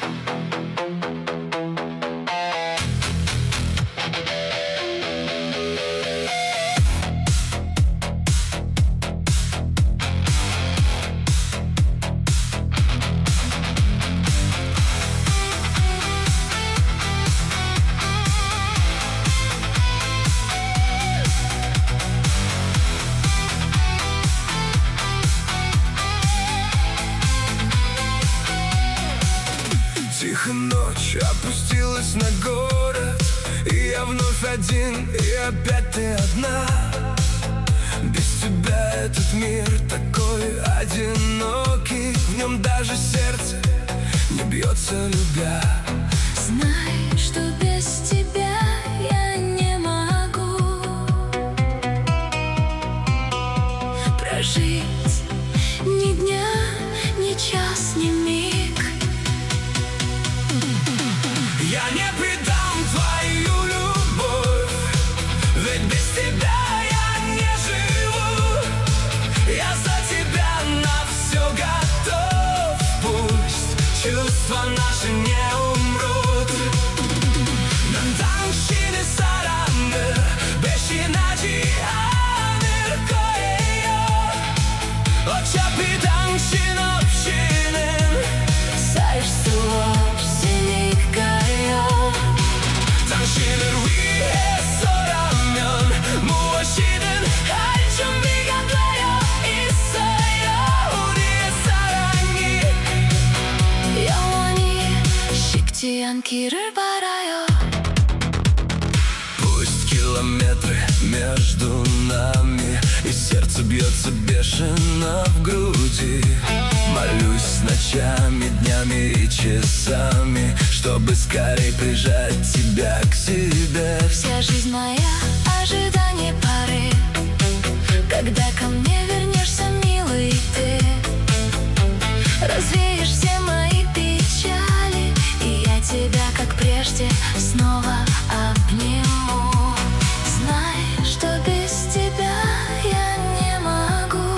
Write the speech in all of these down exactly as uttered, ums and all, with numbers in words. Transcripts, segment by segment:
Тихо ночь опустилась на город, и я вновь один, и опять ты одна. Без тебя этот мир такой одинокий, в нем даже сердце не бьется, любя. Знай, что без тебя я не могу прожить ни дня, ни час, ни миг. Я не предам твою любовь, ведь без тебя я не живу. Я за тебя на все готов, пусть чувства наши не умрут. Nandanshin sarandır, beşin acı anır koyuyor. O çapıdanshin opşinin, Sersu 당신을 위해 서라면 무엇이든 할 준비가 되어 있어요. 우리의 사랑이 영원히 식지 않기를 바라요. Пусть километры между нами, и сердце бьется бешено в груди. Молюсь ночами, днями и часами, чтобы скорей прижать тебя к себе. Вся жизнь моя — ожидание поры, когда ко мне вернешься, милый ты. Развеешь все мои печали, и я тебя, как прежде, снова обниму. Знай, что без тебя я не могу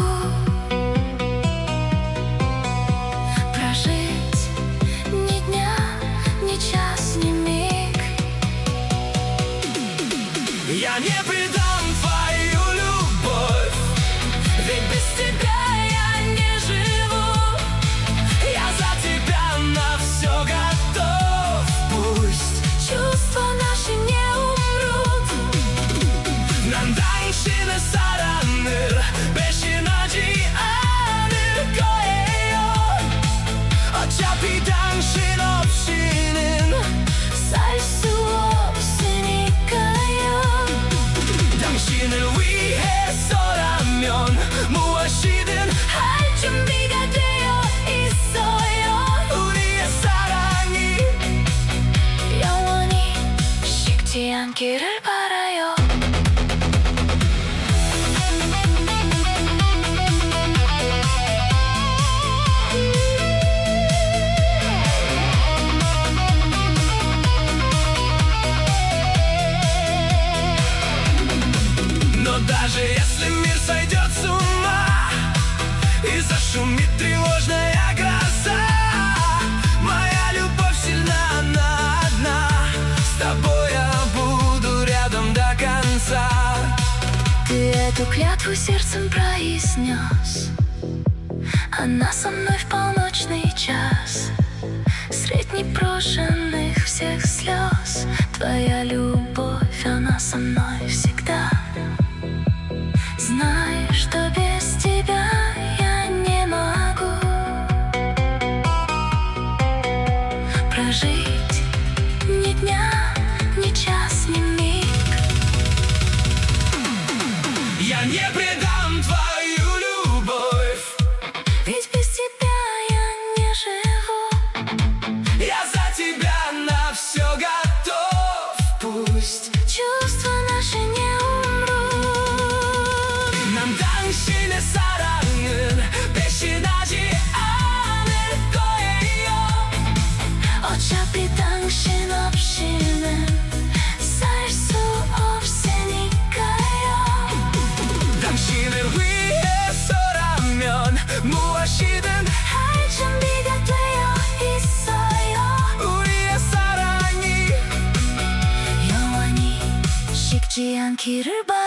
прожить ни дня, ни час, ни миг. Я не предам твою любовь, ведь без тебя я не живу. Я за тебя на все готов, пусть Чувства наши не умрут. Nandanshin saranır, beşin acı anır koyuyor. O çapıdanshin opşinin, Sersu 없으니까요. 당신을 위해 서라면 무엇이든 할 준비가 되어 있어요. 우리의 사랑이 영원히 식지 않기를 바라요. Но даже если мир сойдет с ума и зашумит тревожная гроза, моя любовь сильна, она одна. С тобой я буду рядом до конца. Ты эту клятву сердцем произнес, она со мной в полночный час. Средь непрошенных всех слез твоя любовь, она со мной всегда. Знай, что без тебя я не могу прожить ни дня, ни час, ни миг. Я не предам твою любовь, Ведь без тебя я не живу. я за тебя на все готов, пусть Чувства наши не умрут. Nandanshin saranır, beşin acı anır koyuyor. 어차피 Маленький рыбак.